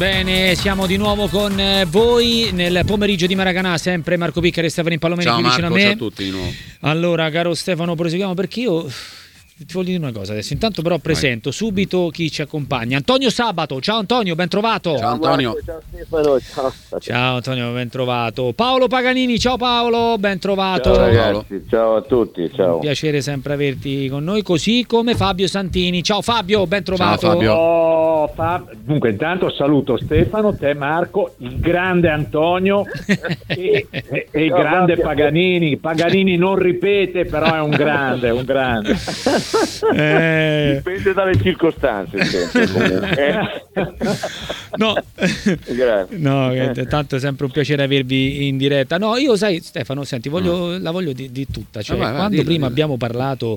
Bene, siamo di nuovo con voi nel pomeriggio di Maracanà, sempre Marco Piccari e Stefano Impallomeni qui vicino a me. Ciao a tutti di nuovo. Allora, caro Stefano, proseguiamo perché io ti voglio dire una cosa adesso. Intanto però presento subito chi ci accompagna. Antonio Sabato, ciao Antonio, ben trovato. Ciao Antonio. Ciao Stefano, ciao. Ciao Antonio, ben trovato. Paolo Paganini, ciao Paolo, ben trovato. Ciao ragazzi, ciao a tutti, ciao. Un piacere sempre averti con noi, così come Fabio Santini. Ciao Fabio, ben trovato. Ciao Fabio. Dunque intanto saluto Stefano, te Marco, il grande Antonio e il grande Paganini. Paganini non ripete, però è un grande. Dipende dalle circostanze sempre. No, Grazie. no, tanto è sempre un piacere avervi in diretta. No, io sai Stefano, senti, la voglio di tutta. Cioè, vai, quando dillo, prima dillo. abbiamo parlato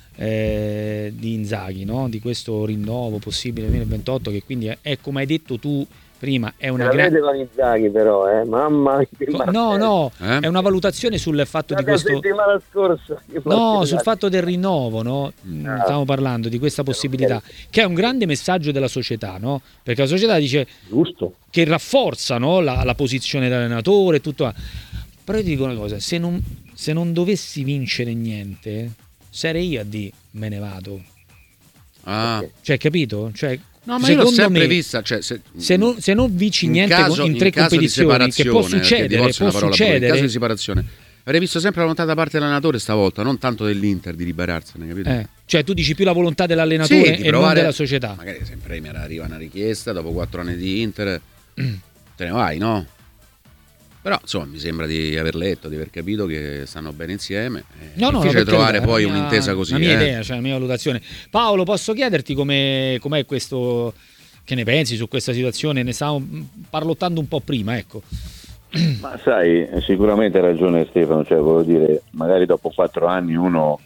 di Inzaghi, no? Di questo rinnovo possibile 2028, che quindi è come hai detto tu prima, è una grande... con Inzaghi però, mamma mia. No, è una valutazione sul fatto di questo... settimana scorsa. No, sul fatto del rinnovo, no? Stiamo parlando di questa possibilità, che è un grande messaggio della società, no? Perché la società dice Giusto. che rafforza, no? la posizione dell'allenatore e tutto. Però io ti dico una cosa, se non dovessi vincere niente, sarei io a dire me ne vado. Cioè, capito? Cioè, No, ma io l'ho sempre me, vista. Cioè, se non vinci niente in tre caso competizioni, che può succedere, in caso di separazione, avrei visto sempre la volontà da parte dell'allenatore stavolta, non tanto dell'Inter di liberarsene, capito? Cioè tu dici più la volontà dell'allenatore Sì, e non della società. Magari se in Premier arriva una richiesta dopo 4 anni di Inter, te ne vai, no? Però insomma mi sembra di aver letto, di aver capito che stanno bene insieme. È difficile trovare poi un'intesa così. La mia idea, cioè la mia valutazione. Paolo, posso chiederti com'è questo, che ne pensi su questa situazione? Ne stavamo parlottando un po' prima, ecco. Ma sai, sicuramente ha ragione Stefano, cioè voglio dire, magari dopo 4 anni uno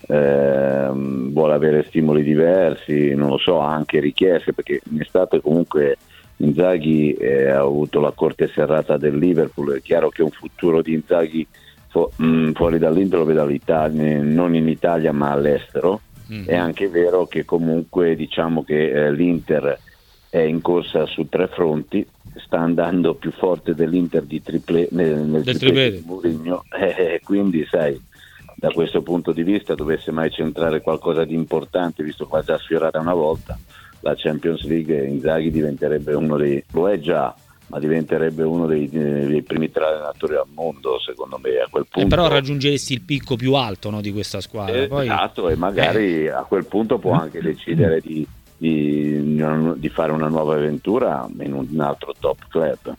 vuole avere stimoli diversi, non lo so, anche richieste, perché in estate comunque Inzaghi ha avuto la corte serrata del Liverpool. È chiaro che un futuro di Inzaghi fuori dall'Inter lo vede all'Italia, non in Italia ma all'estero. È anche vero che comunque diciamo che l'Inter è in corsa su 3 fronti, sta andando più forte dell'Inter di nel triplete di Mourinho, quindi sai, da questo punto di vista dovesse mai centrare qualcosa di importante, visto che l'ha già sfiorata una volta la Champions League, Inzaghi diventerebbe lo è già, ma diventerebbe uno dei primi 3 allenatori al mondo, secondo me, a quel punto. Però raggiungeresti il picco più alto, no, di questa squadra. Poi... Esatto, e magari a quel punto può anche decidere di fare una nuova avventura in un altro top club.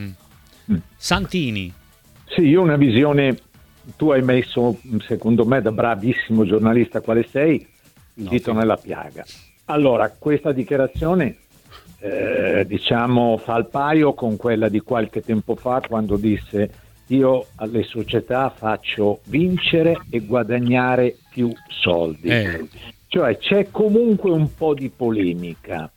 Santini. Sì, io ho una visione, tu hai messo, secondo me, da bravissimo giornalista quale sei, il dito nella piaga. Allora, questa dichiarazione diciamo fa il paio con quella di qualche tempo fa, quando disse: io alle società faccio vincere e guadagnare più soldi. Cioè c'è comunque un po' di polemica.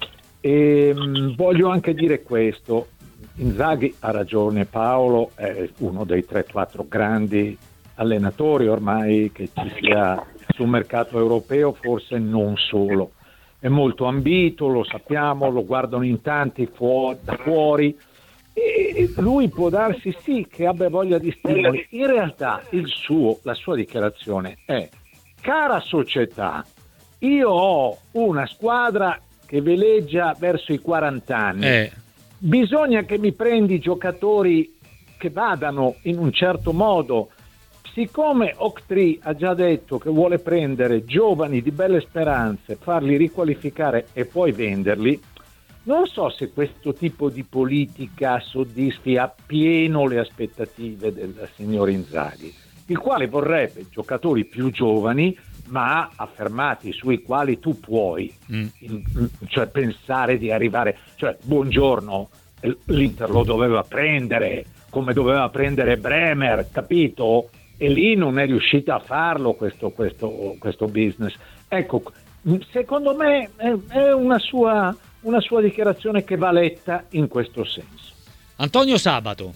E voglio anche dire questo: Inzaghi ha ragione Paolo, è uno dei 3-4 grandi allenatori ormai che ci sia sul mercato europeo, forse non solo. È molto ambito, lo sappiamo, lo guardano in tanti da fuori, e lui può darsi sì che abbia voglia di stimoli. In realtà la sua dichiarazione è: cara società, io ho una squadra che veleggia verso i 40 anni, bisogna che mi prendi giocatori che vadano in un certo modo. Siccome Octree ha già detto che vuole prendere giovani di belle speranze, farli riqualificare e poi venderli, non so se questo tipo di politica soddisfi appieno le aspettative del signor Inzaghi, il quale vorrebbe giocatori più giovani ma affermati, sui quali tu puoi cioè pensare di arrivare. Cioè, buongiorno, l'Inter lo doveva prendere come doveva prendere Bremer, capito? E lì non è riuscita a farlo questo business. Ecco, secondo me è una sua dichiarazione che va letta in questo senso. Antonio Sabato.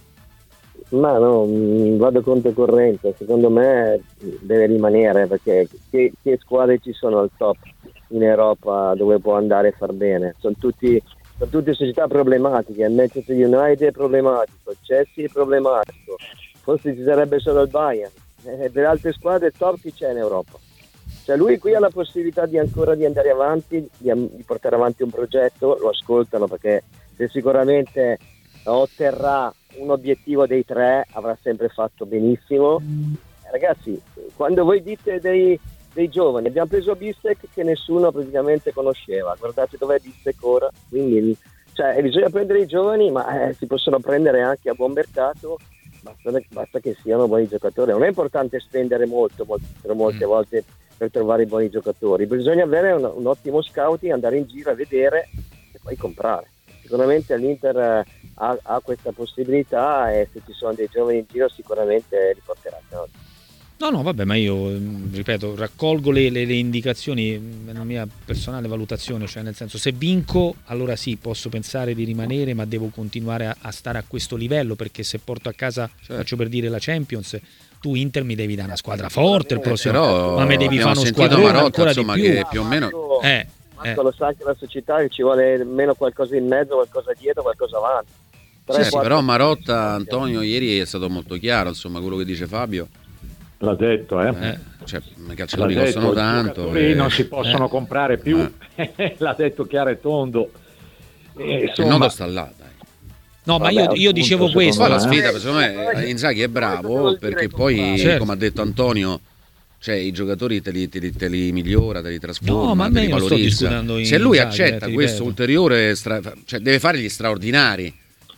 Ma no, vado controcorrente, secondo me deve rimanere, perché che squadre ci sono al top in Europa dove può andare a far bene? Sono tutti sono tutte società problematiche. Il Manchester United è problematico, il Chelsea è problematico, forse ci sarebbe solo il Bayern, per altre squadre top chi c'è in Europa? Cioè lui qui ha la possibilità di ancora di andare avanti, di portare avanti un progetto, lo ascoltano, perché se sicuramente otterrà un obiettivo dei 3 avrà sempre fatto benissimo. Ragazzi, quando voi dite dei giovani, abbiamo preso Bissek che nessuno praticamente conosceva, guardate dov'è Bissek ora, quindi bisogna prendere i giovani, ma si possono prendere anche a buon mercato, basta che siano buoni giocatori. Non è importante spendere molte volte per trovare i buoni giocatori, bisogna avere un ottimo scouting, andare in giro a vedere e poi comprare. Sicuramente l'Inter ha questa possibilità, e se ci sono dei giovani in giro sicuramente li porterà. No, vabbè, ma io ripeto, raccolgo le indicazioni nella mia personale valutazione, cioè nel senso, se vinco allora sì, posso pensare di rimanere, ma devo continuare a stare a questo livello, perché se porto a casa, faccio per dire, la Champions, tu Inter mi devi dare una squadra forte il prossimo, però, ma mi devi fare uno squadrone ancora insomma, di più. Che più o meno lo sa che la società che ci vuole almeno qualcosa in mezzo, qualcosa dietro, qualcosa avanti. Però Marotta, Antonio, ieri è stato molto chiaro, insomma, quello che dice Fabio. L'ha detto, Cioè, i calciatori costano tanto. Non si possono comprare più. L'ha detto chiaro e tondo. Il nodo sta là, dai. No, ma io dicevo questo. Poi la sfida, secondo me, Inzaghi è bravo, perché poi, come ha detto Antonio, cioè i giocatori te li migliora, te li trasforma, te li valorizza. Se lui accetta questo ulteriore, cioè deve fare gli straordinari.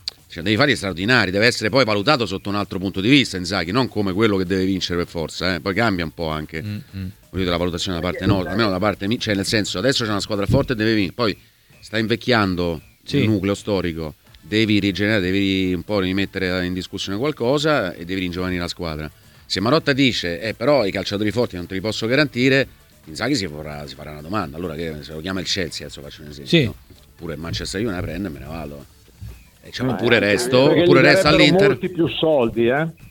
Deve essere poi valutato sotto un altro punto di vista Inzaghi, non come quello che deve vincere per forza, poi cambia un po' anche la valutazione da parte nostra, almeno da parte mia, cioè nel senso, adesso c'è una squadra forte e deve vincere, poi sta invecchiando il nucleo storico, devi rigenerare, devi un po' rimettere in discussione qualcosa e devi ringiovanire la squadra. Se Marotta dice però i calciatori forti non te li posso garantire, Inzaghi si farà una domanda, allora che se lo chiama il Chelsea, adesso faccio un esempio, oppure il Manchester United prende e me ne vado. Oppure resto all'Inter, molti più soldi,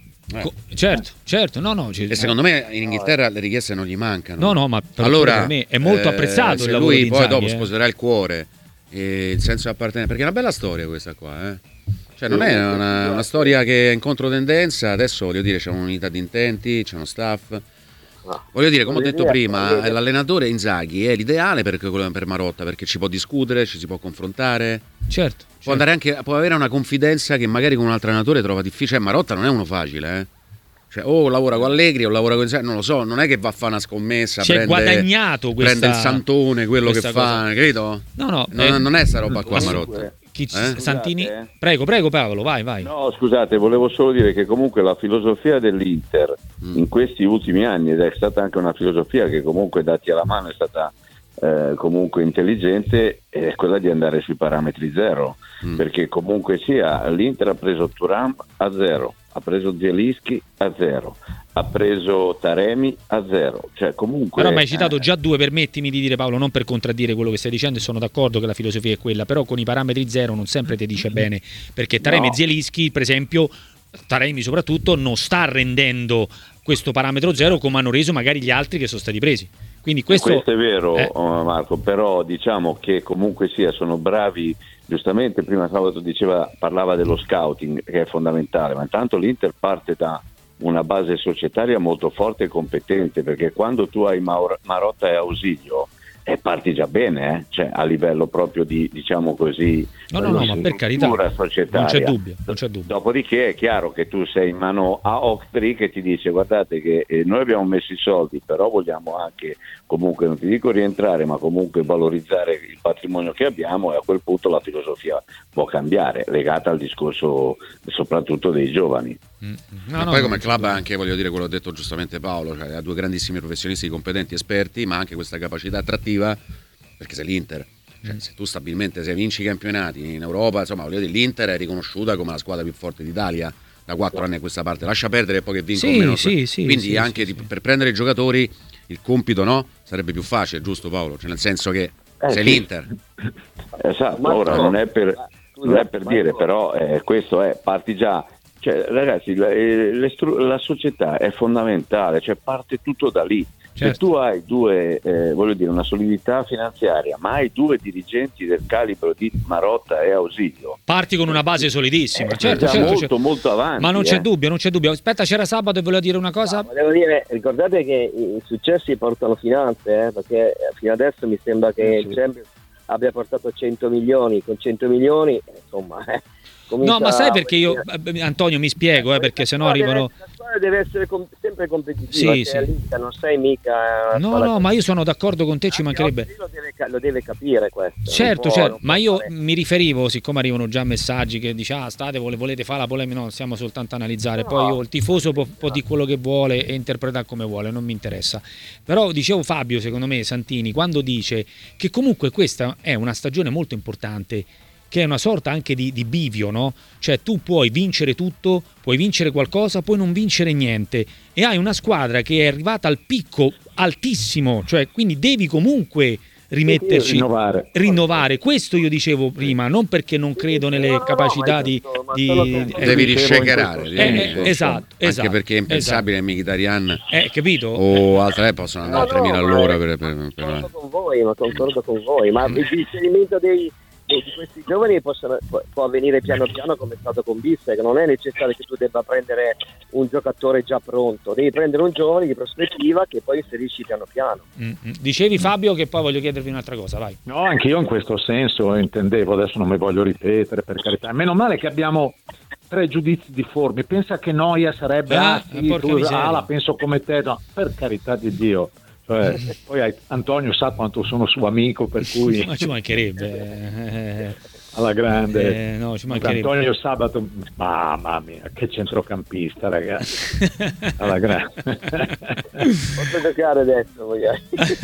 certo, no. E secondo me in Inghilterra le richieste non gli mancano. No, ma per me è molto apprezzato il lavoro di Inzaghi. Lui poi dopo sposerà il cuore e il senso di appartenenza, perché è una bella storia questa qua, Cioè non è una storia che è in controtendenza. Adesso voglio dire, c'è un'unità di intenti, c'è uno staff. Voglio dire, come ho detto prima, l'allenatore Inzaghi è l'ideale per Marotta, perché ci può discutere, ci si può confrontare. Certo. Può andare anche, può avere una confidenza che magari con un altro allenatore trova difficile. Marotta non è uno facile, Cioè, lavora con Allegri o lavora con Inzaghi, non lo so, non è che va a fare una scommessa, guadagnato prende il santone, quello che fa, credo. No, non è sta roba qua, Marotta. Santini? Prego Paolo, vai. No, scusate, volevo solo dire che comunque la filosofia dell'Inter in questi ultimi anni, ed è stata anche una filosofia che comunque dati alla mano è stata comunque intelligente, è quella di andare sui parametri zero, perché comunque sia l'Inter ha preso Thuram a 0, ha preso Zielinski a 0, ha preso Taremi a 0, cioè comunque. Però mi hai citato già 2, permettimi di dire, Paolo, non per contraddire quello che stai dicendo, e sono d'accordo che la filosofia è quella, però con i parametri 0 non sempre ti dice bene, perché Taremi e Zielinski, per esempio, Taremi soprattutto, non sta rendendo questo parametro 0 come hanno reso magari gli altri che sono stati presi. Quindi questo è vero, Marco, però diciamo che comunque sia, sono bravi. Giustamente prima Sabato parlava dello scouting, che è fondamentale, ma intanto l'Inter parte da una base societaria molto forte e competente, perché quando tu hai Marotta e Ausilio parti già bene, cioè a livello proprio di, diciamo così, no, ma per carità, non c'è dubbio. Dopodiché è chiaro che tu sei in mano a Oaktree che ti dice: guardate che noi abbiamo messo i soldi, però vogliamo anche, comunque non ti dico rientrare, ma comunque valorizzare il patrimonio che abbiamo, e a quel punto la filosofia può cambiare, legata al discorso soprattutto dei giovani. Poi come club anche, voglio dire, quello che ha detto giustamente Paolo, cioè ha 2 grandissimi professionisti competenti, esperti, ma anche questa capacità attrattiva, perché sei l'Inter, cioè, se tu stabilmente vinci i campionati in Europa, insomma, voglio dire, l'Inter è riconosciuta come la squadra più forte d'Italia da 4 anni a questa parte, lascia perdere poi che vincono meno. Quindi anche per prendere i giocatori il compito sarebbe più facile, giusto Paolo? Cioè nel senso che sei l'Inter. Esatto, ora non è per dire, però questo è, parti già. Cioè, ragazzi, la società è fondamentale, cioè parte tutto da lì. Se tu hai una solidità finanziaria, ma hai due dirigenti del calibro di Marotta e Ausilio, parti con una base solidissima, certo, molto avanti. Ma non c'è dubbio. Aspetta, c'era Sabato e voleva dire una cosa. Volevo dire, ricordate che i successi portano finanze, perché fino adesso mi sembra che il Champions abbia portato 100 milioni, con 100 milioni, insomma... No, ma sai perché io, Antonio, mi spiego, perché sennò arrivano... La squadra deve essere sempre competitiva, non sei mica... No, ma io sono d'accordo con te, ci mancherebbe. Lo deve capire questo. Certo, ma io mi riferivo, siccome arrivano già messaggi che dice volete fare la polemica, no, stiamo soltanto a analizzare, poi il tifoso può dire quello che vuole e interpretare come vuole, non mi interessa. Però dicevo Fabio, secondo me, Santini, quando dice che comunque questa è una stagione molto importante, che è una sorta anche di bivio, no? Cioè tu puoi vincere tutto, puoi vincere qualcosa, puoi non vincere niente, e hai una squadra che è arrivata al picco altissimo, cioè quindi devi comunque rimetterci, rinnovare. Questo io dicevo prima, non perché non credo nelle capacità di devi riscecherare, esatto, anche perché è impensabile Mkhitaryan capito? O altre possono andare a 3.000 all'ora concordo con voi, ma il riferimento di questi giovani può avvenire piano piano, come è stato con Bissek. Non è necessario che tu debba prendere un giocatore già pronto, devi prendere un giovane di prospettiva che poi inserisci piano piano. Dicevi Fabio, che poi voglio chiedervi un'altra cosa, vai. No, anche io in questo senso intendevo, adesso non mi voglio ripetere, per carità. Meno male che abbiamo 3 giudizi difformi. Pensa che noia sarebbe la penso come te, no, per carità di Dio. Cioè, poi Antonio sa quanto sono suo amico, per cui ma ci mancherebbe alla grande. No, ci mancherebbe. Antonio Sabato, mamma mia, che centrocampista, ragazzi. Alla grande. Posso giocare adesso magari?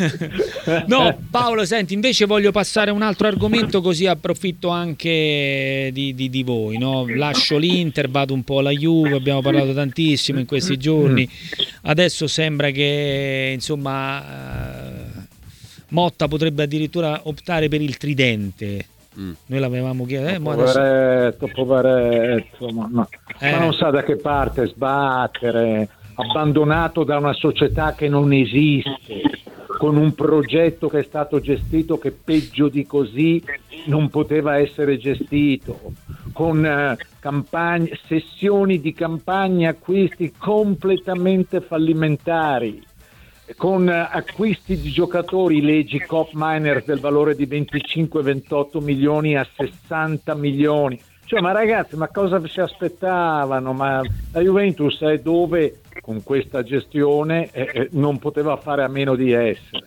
No, Paolo, senti, invece voglio passare a un altro argomento, così approfitto anche di voi, no? Lascio l'Inter, vado un po' alla Juve, abbiamo parlato tantissimo in questi giorni. Adesso sembra che insomma Motta potrebbe addirittura optare per il tridente. Noi l'avevamo chiesto, poveretto, ma non sa da che parte sbattere, abbandonato da una società che non esiste, con un progetto che è stato gestito che peggio di così non poteva essere gestito, con sessioni di campagna, acquisti completamente fallimentari, con acquisti di giocatori, leggi Kopp Miners del valore di 25-28 milioni a 60 milioni. Cioè, ma ragazzi, ma cosa si aspettavano? Ma la Juventus è dove con questa gestione non poteva fare a meno di essere.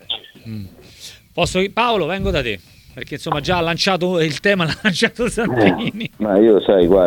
Paolo, vengo da te, perché insomma già ha lanciato il tema, l'ha lanciato Santini. Ma io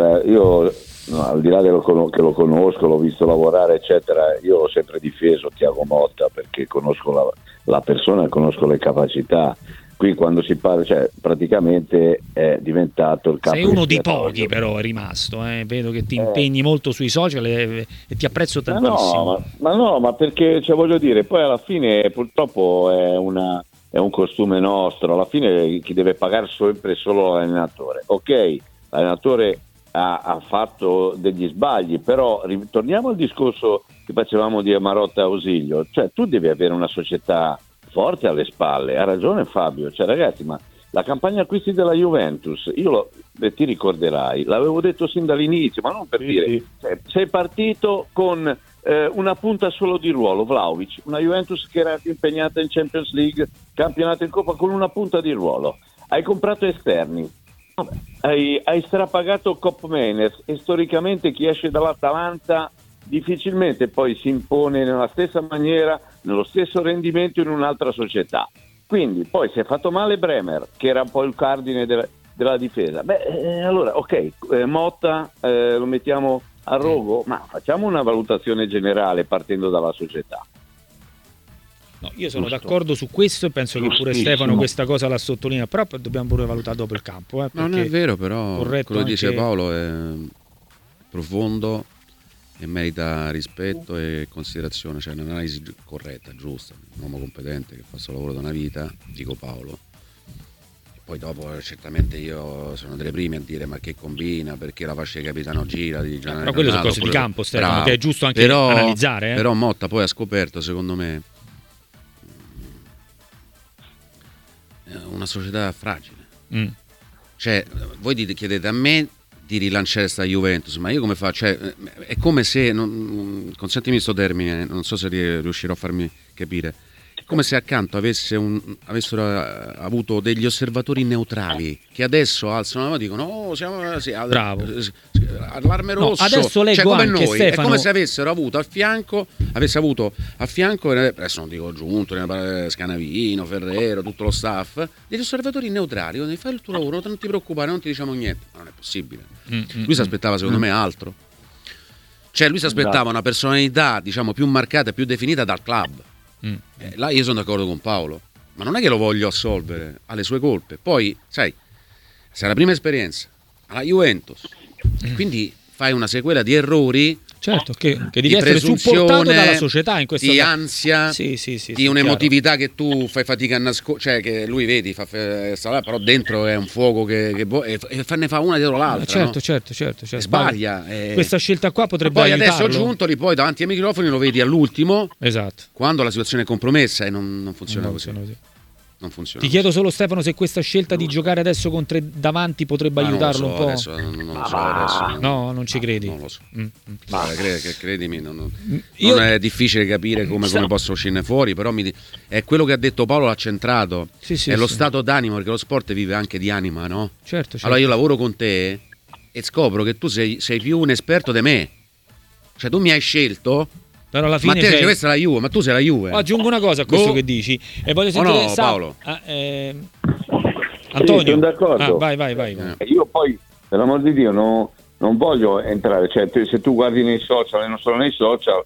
al di là che lo conosco, l'ho visto lavorare eccetera, io ho sempre difeso Thiago Motta perché conosco la persona e conosco le capacità. Qui quando si parla, cioè praticamente è diventato il capo. Sei uno di pochi, però è rimasto, vedo che ti impegni molto sui social e ti apprezzo tantissimo. Ma perché, cioè, voglio dire, poi alla fine purtroppo è un costume nostro, alla fine chi deve pagare sempre solo l'allenatore. Ok, l'allenatore ha fatto degli sbagli, però ritorniamo al discorso che facevamo di Marotta e Ausilio, cioè tu devi avere una società forte alle spalle. Ha ragione Fabio, cioè ragazzi, ma la campagna acquisti della Juventus, ti ricorderai, l'avevo detto sin dall'inizio, ma non per dire, cioè, sei partito con una punta solo di ruolo, Vlahovic, una Juventus che era impegnata in Champions League, campionato in Coppa, con una punta di ruolo, hai comprato esterni, hai strapagato Kopp Mainers, e storicamente chi esce dall'Atalanta difficilmente poi si impone nella stessa maniera, nello stesso rendimento in un'altra società. Quindi poi si è fatto male Bremer, che era un po' il cardine della difesa. Allora ok, Motta lo mettiamo a rogo, ma facciamo una valutazione generale partendo dalla società. No, io sono d'accordo su questo e penso che pure Stefano questa cosa la sottolinea, però dobbiamo pure valutare dopo il campo. Non è vero, però quello che dice Paolo è profondo e merita rispetto e considerazione, cioè un'analisi corretta, giusta, un uomo competente che fa il suo lavoro da una vita, dico Paolo. E poi dopo certamente io sono delle prime a dire ma che combina, perché la fascia di capitano gira, però quelle sono cose di campo, Stefano, che è giusto anche analizzare. Però Motta poi ha scoperto, secondo me, società fragile. Cioè, voi chiedete a me di rilanciare sta Juventus, ma io come faccio? Cioè, è come se, consentimi sto termine, non so se riuscirò a farmi capire, è come se accanto avessero avuto degli osservatori neutrali che adesso alzano la mano e dicono bravo, allarme rosso, adesso leggo, cioè, come anche noi, Stefano... è come se avessero avuto a fianco, adesso non dico Giunto, Scanavino, Ferrero, tutto lo staff, degli osservatori neutrali. Fai il tuo lavoro, non ti preoccupare, non ti diciamo niente. Ma non è possibile. Lui si aspettava secondo me altro, cioè lui si aspettava una personalità, diciamo, più marcata, più definita dal club. Là io sono d'accordo con Paolo, ma non è che lo voglio assolvere, ha le sue colpe. Poi sai, se è la prima esperienza alla Juventus, quindi fai una sequela di errori, certo, che devi essere supportato dalla società in questo di ansia, di un'emotività che tu fai fatica a nascondere, cioè che lui vedi però dentro è un fuoco che ne fa una dietro l'altra, certo. Sbaglia, questa scelta qua potrebbe poi aiutarlo. Adesso Giuntoli poi davanti ai microfoni lo vedi all'ultimo, esatto, quando la situazione è compromessa e non funziona così. Non funziona. Ti chiedo solo, Stefano, se questa scelta di giocare adesso con 3 davanti potrebbe aiutarlo un po'. Non ci credi. Non lo so. Credimi, non è difficile capire come posso uscirne fuori, però è quello che ha detto Paolo, l'ha centrato. È lo stato d'animo, perché lo sport vive anche di anima, no? Certo. Allora io lavoro con te e scopro che tu sei più un esperto di me. Cioè tu mi hai scelto, però alla fine questa è la Juve, ma tu sei la Juve. Aggiungo una cosa a questo che dici e voglio sentire Paolo. Antonio. Sì, sono d'accordo. Vai. Io poi, per l'amor di Dio, non voglio entrare, cioè se tu guardi nei social e non solo nei social,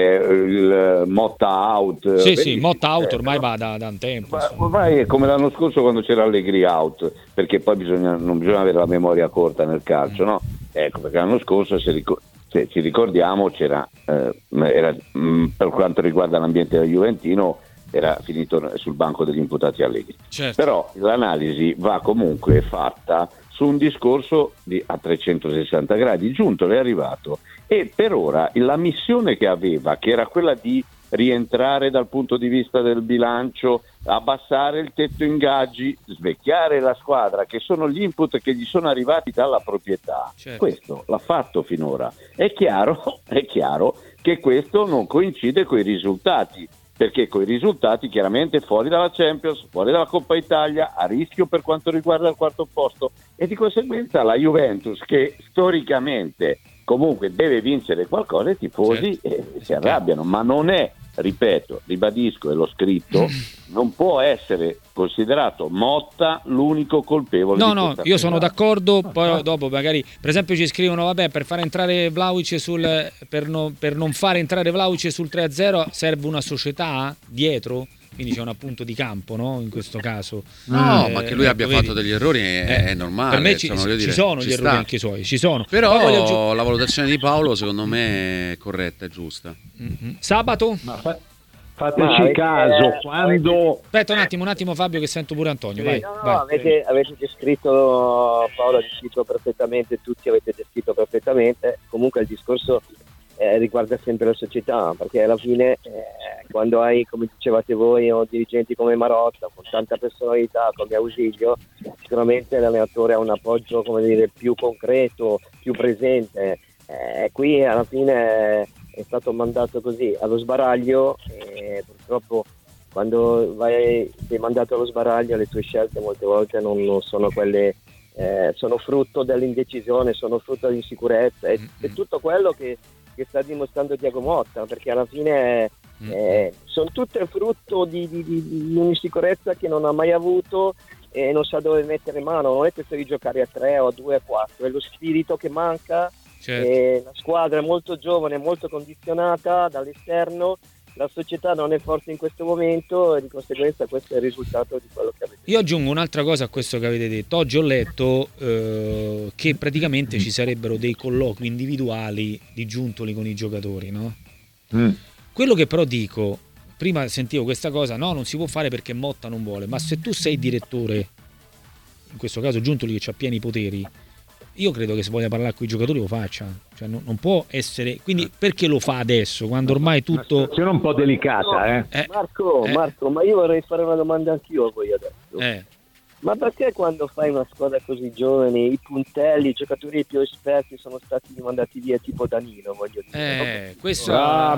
il Motta out. Sì, Motta out ormai va da un tempo. Ormai è come l'anno scorso quando c'era Allegri out, perché poi non bisogna avere la memoria corta nel calcio, no? Ecco, perché l'anno scorso se ci ricordiamo era per quanto riguarda l'ambiente juventino era finito sul banco degli imputati Allegri. Certo. Però l'analisi va comunque fatta su un discorso a 360 gradi. Giuntoli è arrivato e per ora la missione che aveva, che era quella di rientrare dal punto di vista del bilancio, abbassare il tetto ingaggi, svecchiare la squadra, che sono gli input che gli sono arrivati dalla proprietà. Certo. Questo l'ha fatto finora. È chiaro che questo non coincide con i risultati, perché con i risultati chiaramente fuori dalla Champions, fuori dalla Coppa Italia, a rischio per quanto riguarda il quarto posto, e di conseguenza la Juventus, che storicamente comunque deve vincere qualcosa, i tifosi si arrabbiano, ma non è, ripeto, ribadisco e l'ho scritto, non può essere considerato Motta l'unico colpevole. No, io sono d'accordo. Poi dopo magari, per esempio, ci scrivono per far entrare Vlahovic per non fare entrare Vlahovic sul 3-0 serve una società dietro, quindi c'è un appunto di campo, no? In questo caso ma che lui abbia fatto degli errori è normale. Per me ci sono gli errori anche suoi, ci sono. Però la valutazione di Paolo secondo me è corretta, è giusta. Sabato? Fateci caso quando... Aspetta un attimo Fabio, che sento pure Antonio. Vai. Avete descritto, Paolo ha descritto perfettamente, tutti avete descritto perfettamente. Comunque il discorso riguarda sempre la società, perché alla fine quando hai, come dicevate voi, dirigenti come Marotta con tanta personalità come Ausilio, sicuramente l'allenatore ha un appoggio, come dire, più concreto, più presente. Qui alla fine è stato mandato così allo sbaraglio e purtroppo quando sei mandato allo sbaraglio le tue scelte molte volte non sono quelle, sono frutto dell'indecisione, sono frutto dell'insicurezza e tutto quello che sta dimostrando Diego Motta, perché alla fine sono tutte frutto di un'insicurezza che non ha mai avuto e non sa dove mettere mano. Non è questione di giocare a 3 o a 2 o a 4, è lo spirito che manca. Certo. La squadra è molto giovane, molto condizionata dall'esterno, la società non è forte in questo momento e di conseguenza questo è il risultato di quello che avete detto. Io aggiungo un'altra cosa a questo che avete detto. Oggi ho letto che praticamente ci sarebbero dei colloqui individuali di Giuntoli con i giocatori, no? Quello che però dico, prima sentivo questa cosa, no, non si può fare perché Motta non vuole, ma se tu sei direttore, in questo caso Giuntoli che ha pieni poteri, io credo che se voglia parlare con i giocatori lo faccia, cioè non può essere, quindi perché lo fa adesso quando ormai tutto... Una situazione un po' delicata, Marco, ma io vorrei fare una domanda anch'io a voi adesso. Ma perché quando fai una squadra così giovane, i puntelli, i giocatori più esperti sono stati mandati via, tipo Danilo, voglio dire. Questo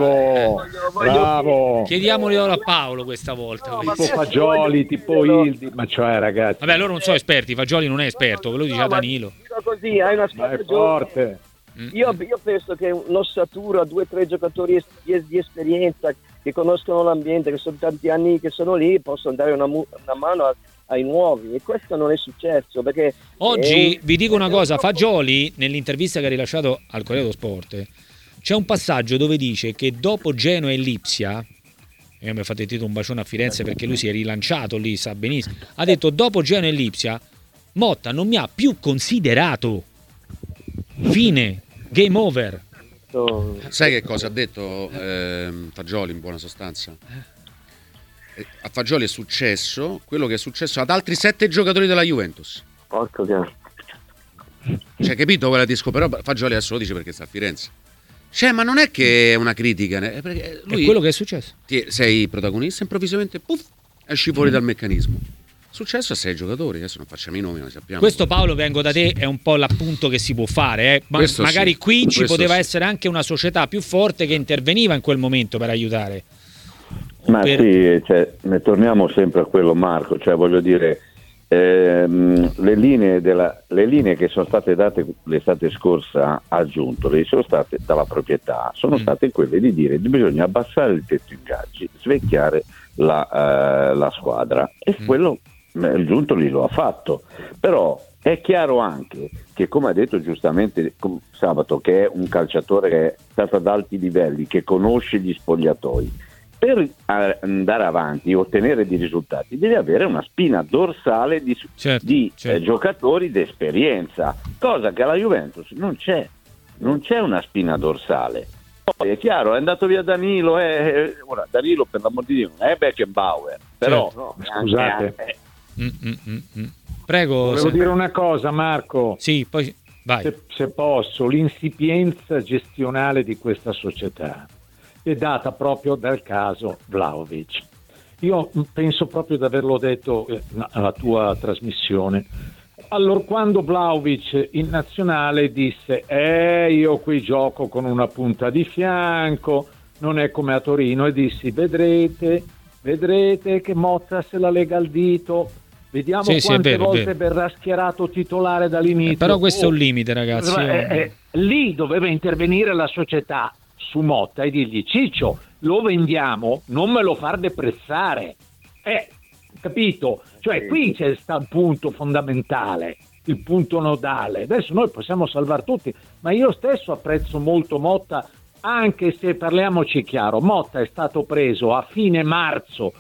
bravo. Chiediamolo a Paolo questa volta. Tipo Fagioli, tipo Ildi, ma cioè ragazzi. Vabbè, loro non sono esperti, Fagioli non è esperto, ve lo dice Danilo. Così, hai una squadra forte. Io penso che un'ossatura, 2-3 giocatori di esperienza che conoscono l'ambiente, che sono tanti anni che sono lì, possono dare una mano ai nuovi, e questo non è successo perché oggi vi dico una cosa, Fagioli nell'intervista che ha rilasciato al Corriere dello Sport c'è un passaggio dove dice che dopo Genoa e Lipsia, io mi ho fatto il titolo un bacione a Firenze perché lui si è rilanciato lì, sa benissimo, ha detto dopo Genoa e Lipsia Motta non mi ha più considerato, fine, game over. Sai che cosa ha detto Fagioli in buona sostanza? A Fagioli è successo quello che è successo ad altri 7 giocatori della Juventus. Porco cane. Cioè, capito quella disco? Però Fagioli adesso lo dice perché sta a Firenze. Cioè, ma non è che è una critica, perché lui è quello che è successo. Sei protagonista, improvvisamente puff, esci fuori dal meccanismo. È successo a 6 giocatori, adesso non facciamo i nomi, ma sappiamo. Questo, Paolo, vengo da te, è un po' l'appunto che si può fare, ma magari sì, qui ci poteva essere anche una società più forte che interveniva in quel momento per aiutare. Ma sì, cioè, ne torniamo sempre a quello, Marco, cioè voglio dire, le linee che sono state date l'estate scorsa a Giuntoli sono state dalla proprietà, sono state quelle di dire che bisogna abbassare il tetto ingaggi, svecchiare la squadra, e quello il Giuntoli lo ha fatto. Però è chiaro anche che, come ha detto giustamente Sabato, che è un calciatore che è stato ad alti livelli, che conosce gli spogliatoi, per andare avanti e ottenere dei risultati deve avere una spina dorsale di giocatori d'esperienza, cosa che alla Juventus non c'è una spina dorsale. Poi è chiaro, è andato via Danilo, ora Danilo per l'amor di Dio non è Beckenbauer, però scusate, prego. Volevo dire una cosa, Marco. Sì, poi vai. Se posso, l'insipienza gestionale di questa società è data proprio dal caso Vlahovic. Io penso proprio di averlo detto alla tua trasmissione. Allora, quando Vlahovic in nazionale disse io qui gioco con una punta di fianco, non è come a Torino, e dissi vedrete che Motta se la lega al dito, vediamo quante volte verrà schierato titolare dall'inizio. Però questo è un limite, ragazzi. Lì doveva intervenire la società su Motta e dirgli Ciccio, lo vendiamo, non me lo far deprezzare, capito? Cioè qui c'è sta il punto fondamentale, il punto nodale. Adesso noi possiamo salvare tutti, ma io stesso apprezzo molto Motta, anche se, parliamoci chiaro, Motta è stato preso a fine marzo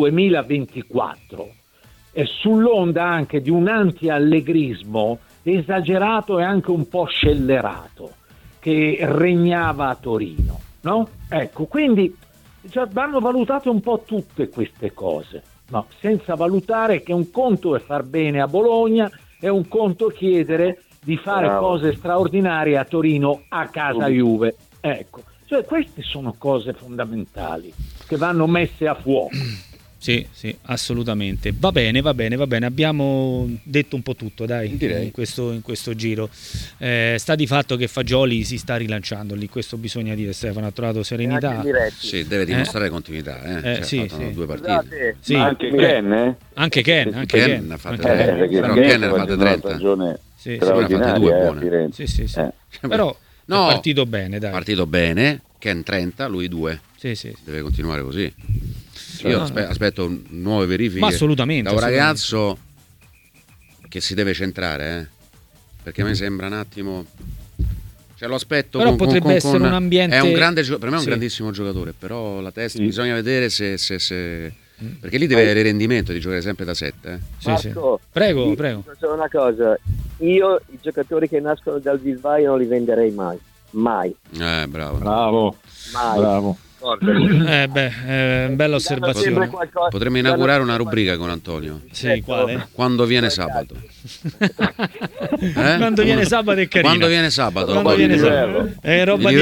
2024 e sull'onda anche di un anti-allegrismo esagerato e anche un po' scellerato che regnava a Torino, no? Ecco, quindi vanno valutate un po' tutte queste cose, no? Senza valutare che un conto è far bene a Bologna e un conto chiedere di fare cose straordinarie a Torino a casa Juve. Ecco, cioè queste sono cose fondamentali che vanno messe a fuoco. Sì, assolutamente. Va bene. Abbiamo detto un po' tutto, dai, direi. In questo giro. Sta di fatto che Fagioli si sta rilanciando lì, questo bisogna dire. Stefano ha trovato serenità. Sì, deve dimostrare continuità. Fatto 2 partite. Sì. Anche Ken, Anche Ken ha fatto 30. Però Ken ha fatto 30. Straordinaria, due Sì. Però è partito bene, dai. Partito bene, Ken 30, lui 2. Sì. Deve continuare così. Io aspetto nuove verifiche. Ma assolutamente. Da un ragazzo che si deve centrare, perché a me sembra un attimo. Cioè, lo aspetto. Però potrebbe essere un ambiente. È un grande per me è un grandissimo giocatore. Però la testa bisogna vedere se perché lì deve avere rendimento di giocare sempre da 7. Marco, Prego. Solo una cosa. Io i giocatori che nascono dal vivaio non li venderei mai. Bravo. Mai. Bravo. Bella osservazione. Potremmo inaugurare una rubrica con Antonio. Sì, quale? Quando viene sabato. Quando viene sabato è carino. Quando viene sabato. Roba di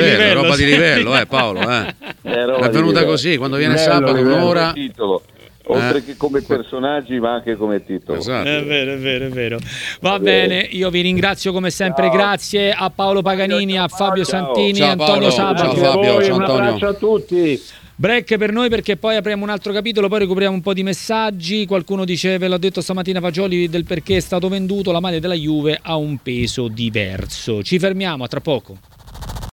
livello, Paolo. È venuta così, quando viene sabato un'ora. oltre che come personaggi ma anche come titolo. Esatto. È vero. Va bene, io vi ringrazio come sempre, grazie a Paolo Paganini, a Fabio Santini, ciao Antonio Sabato. Ciao Fabio, ciao Un Antonio. abbraccio a tutti. Break per noi perché poi apriamo un altro capitolo, poi recuperiamo un po' di messaggi. Qualcuno dice, ve l'ho detto stamattina Fagioli, del perché è stato venduto, la maglia della Juve ha un peso diverso. Ci fermiamo, a tra poco.